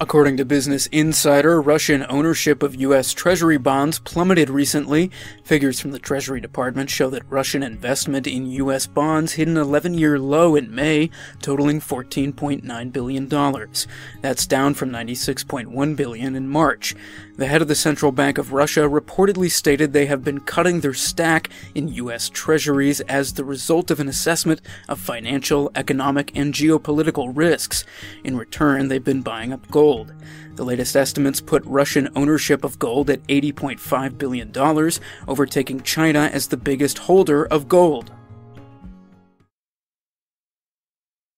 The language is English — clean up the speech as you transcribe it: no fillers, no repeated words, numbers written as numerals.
According to Business Insider, Russian ownership of U.S. Treasury bonds plummeted recently. Figures from the Treasury Department show that Russian investment in U.S. bonds hit an 11-year low in May, totaling $14.9 billion. That's down from $96.1 billion in March. The head of the Central Bank of Russia reportedly stated they have been cutting their stack in U.S. treasuries as the result of an assessment of financial, economic, and geopolitical risks. In return, they've been buying up gold. The latest estimates put Russian ownership of gold at $80.5 billion, overtaking China as the biggest holder of gold.